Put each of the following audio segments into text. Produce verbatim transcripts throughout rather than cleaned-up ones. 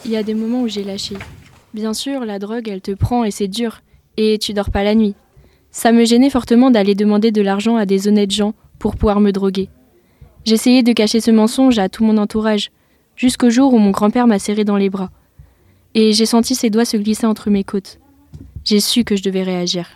Il y a des moments où j'ai lâché. Bien sûr, la drogue, elle te prend et c'est dur. Et tu dors pas la nuit. Ça me gênait fortement d'aller demander de l'argent à des honnêtes gens pour pouvoir me droguer. J'essayais de cacher ce mensonge à tout mon entourage, jusqu'au jour où mon grand-père m'a serré dans les bras. Et j'ai senti ses doigts se glisser entre mes côtes. J'ai su que je devais réagir.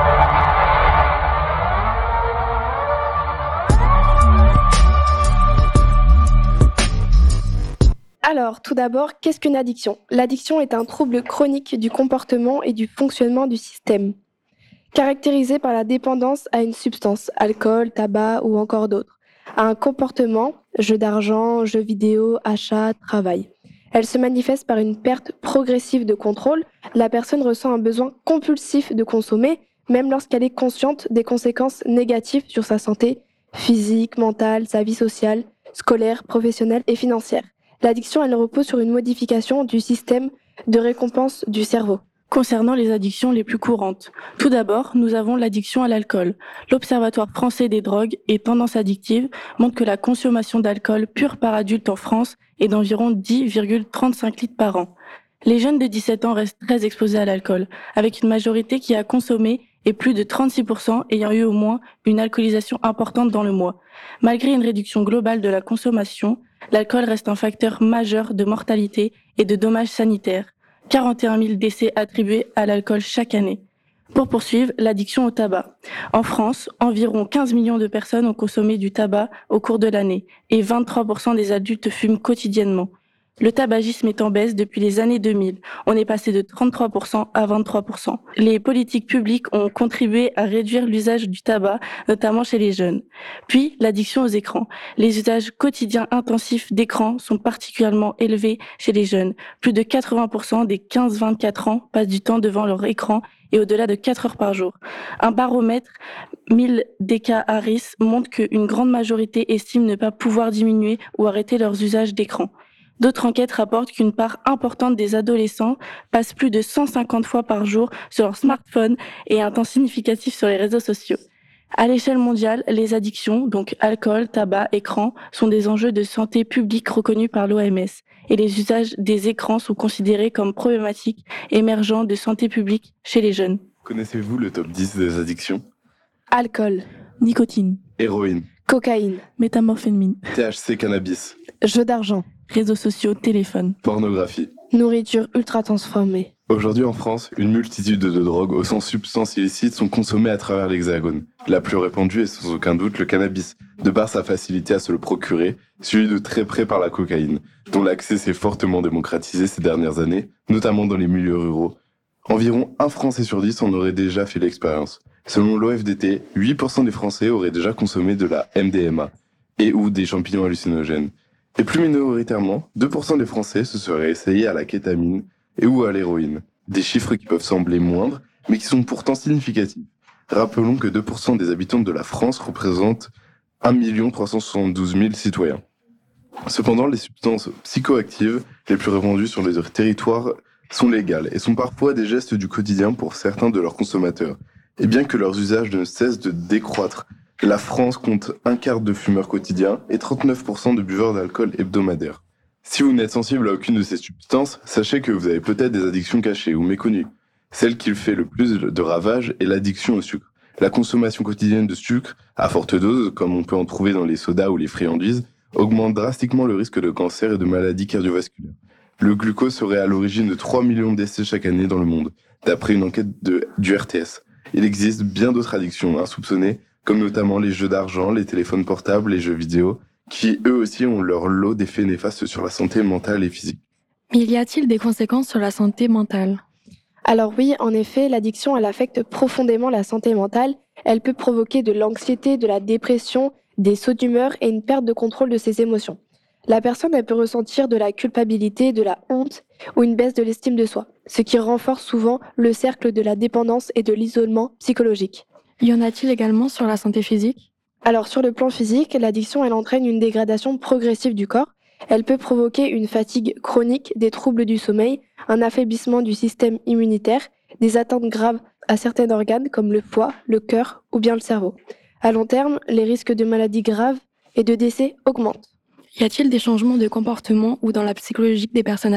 Alors, tout d'abord, qu'est-ce qu'une addiction ? L'addiction est un trouble chronique du comportement et du fonctionnement du système, caractérisé par la dépendance à une substance, alcool, tabac ou encore d'autres, à un comportement, jeu d'argent, jeux vidéo, achat, travail. Elle se manifeste par une perte progressive de contrôle. La personne ressent un besoin compulsif de consommer, même lorsqu'elle est consciente des conséquences négatives sur sa santé physique, mentale, sa vie sociale, scolaire, professionnelle et financière. L'addiction, elle repose sur une modification du système de récompense du cerveau. Concernant les addictions les plus courantes, tout d'abord, nous avons l'addiction à l'alcool. L'Observatoire français des drogues et tendances addictives montre que la consommation d'alcool pur par adulte en France est d'environ dix virgule trente-cinq litres par an. Les jeunes de dix-sept ans restent très exposés à l'alcool, avec une majorité qui a consommé et plus de trente-six pour cent ayant eu au moins une alcoolisation importante dans le mois. Malgré une réduction globale de la consommation, l'alcool reste un facteur majeur de mortalité et de dommages sanitaires. quarante et un mille décès attribués à l'alcool chaque année. Pour poursuivre, l'addiction au tabac. En France, environ quinze millions de personnes ont consommé du tabac au cours de l'année et vingt-trois pour cent des adultes fument quotidiennement. Le tabagisme est en baisse depuis les années deux mille. On est passé de trente-trois pour cent à vingt-trois pour cent. Les politiques publiques ont contribué à réduire l'usage du tabac, notamment chez les jeunes. Puis, l'addiction aux écrans. Les usages quotidiens intensifs d'écrans sont particulièrement élevés chez les jeunes. Plus de quatre-vingts pour cent des quinze vingt-quatre ans passent du temps devant leur écran et au-delà de quatre heures par jour. Un baromètre mille D K Harris montre qu'une grande majorité estime ne pas pouvoir diminuer ou arrêter leurs usages d'écran. D'autres enquêtes rapportent qu'une part importante des adolescents passent plus de cent cinquante fois par jour sur leur smartphone et un temps significatif sur les réseaux sociaux. À l'échelle mondiale, les addictions, donc alcool, tabac, écran, sont des enjeux de santé publique reconnus par l'O M S et les usages des écrans sont considérés comme problématiques émergents de santé publique chez les jeunes. Connaissez-vous le top dix des addictions ? Alcool, Nicotine, Héroïne, cocaïne, méthamphétamine, T H C cannabis, jeux d'argent, réseaux sociaux, téléphone. pornographie. nourriture ultra transformée. Aujourd'hui en France, une multitude de drogues au sens substances illicites sont consommées à travers l'Hexagone. La plus répandue est sans aucun doute le cannabis, de par sa facilité à se le procurer, suivi de très près par la cocaïne, dont l'accès s'est fortement démocratisé ces dernières années, notamment dans les milieux ruraux. Environ un Français sur dix en aurait déjà fait l'expérience. Selon l'O F D T, huit pour cent des Français auraient déjà consommé de la M D M A et ou des champignons hallucinogènes. Et plus minoritairement, deux pour cent des Français se seraient essayés à la kétamine et ou à l'héroïne. Des chiffres qui peuvent sembler moindres, mais qui sont pourtant significatifs. Rappelons que deux pour cent des habitants de la France représentent un million trois cent soixante-douze mille citoyens. Cependant, les substances psychoactives les plus répandues sur les territoires sont légales et sont parfois des gestes du quotidien pour certains de leurs consommateurs. Et bien que leurs usages ne cessent de décroître, la France compte un quart de fumeurs quotidiens et trente-neuf pour cent de buveurs d'alcool hebdomadaires. Si vous n'êtes sensible à aucune de ces substances, sachez que vous avez peut-être des addictions cachées ou méconnues. Celle qui fait le plus de ravages est l'addiction au sucre. La consommation quotidienne de sucre, à forte dose, comme on peut en trouver dans les sodas ou les friandises, augmente drastiquement le risque de cancer et de maladies cardiovasculaires. Le glucose serait à l'origine de trois millions de décès chaque année dans le monde, d'après une enquête de, du R T S. Il existe bien d'autres addictions insoupçonnées, comme notamment les jeux d'argent, les téléphones portables, les jeux vidéo, qui eux aussi ont leur lot d'effets néfastes sur la santé mentale et physique. Mais y a-t-il des conséquences sur la santé mentale ? Alors oui, en effet, l'addiction, elle affecte profondément la santé mentale. Elle peut provoquer de l'anxiété, de la dépression, des sauts d'humeur et une perte de contrôle de ses émotions. La personne, elle peut ressentir de la culpabilité, de la honte ou une baisse de l'estime de soi, ce qui renforce souvent le cercle de la dépendance et de l'isolement psychologique. Y en a-t-il également sur la santé physique ? Alors sur le plan physique, l'addiction, elle entraîne une dégradation progressive du corps. Elle peut provoquer une fatigue chronique, des troubles du sommeil, un affaiblissement du système immunitaire, des atteintes graves à certains organes comme le foie, le cœur ou bien le cerveau. À long terme, les risques de maladies graves et de décès augmentent. Y a-t-il des changements de comportement ou dans la psychologie des personnes atteintes ?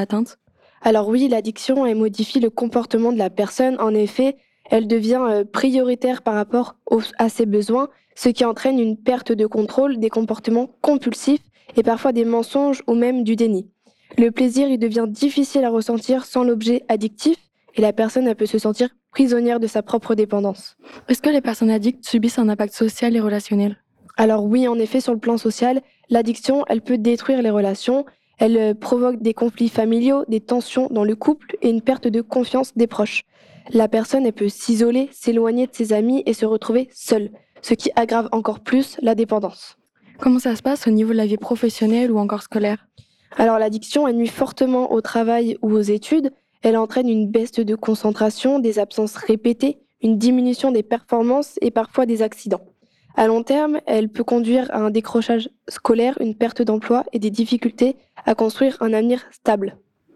Alors oui, l'addiction, elle modifie le comportement de la personne. En effet, elle devient euh, prioritaire par rapport aux- à ses besoins, ce qui entraîne une perte de contrôle, des comportements compulsifs et parfois des mensonges ou même du déni. Le plaisir, il devient difficile à ressentir sans l'objet addictif et la personne, elle peut se sentir prisonnière de sa propre dépendance. Est-ce que les personnes addictes subissent un impact social et relationnel? Alors oui, en effet, sur le plan social, l'addiction, elle peut détruire les relations, elle euh, provoque des conflits familiaux, des tensions dans le couple et une perte de confiance des proches. La personne, elle peut s'isoler, s'éloigner de ses amis et se retrouver seule, ce qui aggrave encore plus la dépendance. Comment ça se passe au niveau de la vie professionnelle ou encore scolaire? Alors l'addiction, elle nuit fortement au travail ou aux études, elle entraîne une baisse de concentration, des absences répétées, une diminution des performances et parfois des accidents. À long terme, elle peut conduire à un décrochage scolaire, une perte d'emploi et des difficultés à construire un avenir stable.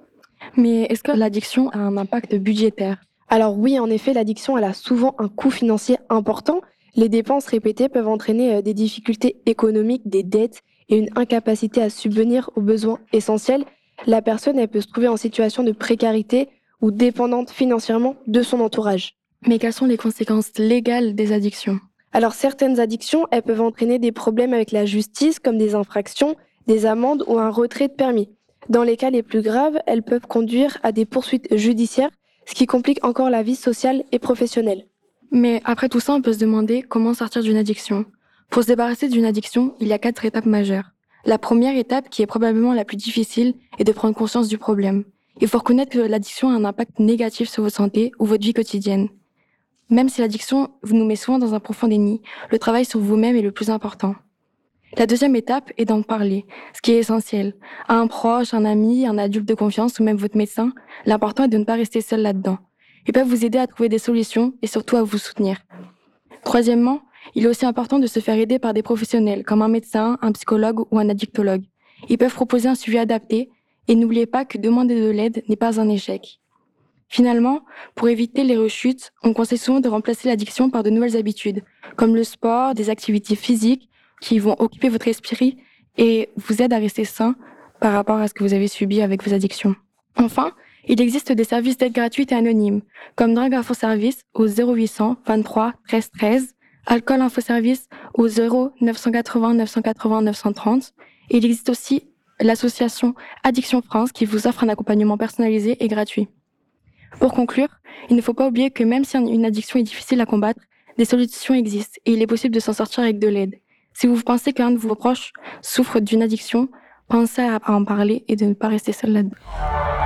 Mais est-ce que l'addiction a un impact budgétaire? Alors oui, en effet, l'addiction, elle a souvent un coût financier important. Les dépenses répétées peuvent entraîner euh, des difficultés économiques, des dettes et une incapacité à subvenir aux besoins essentiels. La personne, elle peut se trouver en situation de précarité ou dépendante financièrement de son entourage. Mais quelles sont les conséquences légales des addictions? Alors certaines addictions, elles peuvent entraîner des problèmes avec la justice, comme des infractions, des amendes ou un retrait de permis. Dans les cas les plus graves, elles peuvent conduire à des poursuites judiciaires, ce qui complique encore la vie sociale et professionnelle. Mais après tout ça, on peut se demander comment sortir d'une addiction. Pour se débarrasser d'une addiction, il y a quatre étapes majeures. La première étape, qui est probablement la plus difficile, est de prendre conscience du problème. Il faut reconnaître que l'addiction a un impact négatif sur votre santé ou votre vie quotidienne. Même si l'addiction vous nous met souvent dans un profond déni, le travail sur vous-même est le plus important. La deuxième étape est d'en parler, ce qui est essentiel. À un proche, un ami, un adulte de confiance ou même votre médecin, l'important est de ne pas rester seul là-dedans. Ils peuvent vous aider à trouver des solutions et surtout à vous soutenir. Troisièmement, il est aussi important de se faire aider par des professionnels comme un médecin, un psychologue ou un addictologue. Ils peuvent proposer un suivi adapté et n'oubliez pas que demander de l'aide n'est pas un échec. Finalement, pour éviter les rechutes, on conseille souvent de remplacer l'addiction par de nouvelles habitudes, comme le sport, des activités physiques qui vont occuper votre esprit et vous aident à rester sain par rapport à ce que vous avez subi avec vos addictions. Enfin, il existe des services d'aide gratuite et anonymes, comme Drogue Info Service au zéro huit cents vingt-trois treize treize, Alcool Info Service au zéro neuf cent quatre-vingts neuf cent quatre-vingts neuf cent trente. Et il existe aussi l'association Addiction France qui vous offre un accompagnement personnalisé et gratuit. Pour conclure, il ne faut pas oublier que même si une addiction est difficile à combattre, des solutions existent et il est possible de s'en sortir avec de l'aide. Si vous pensez qu'un de vos proches souffre d'une addiction, pensez à en parler et de ne pas rester seul là-dedans.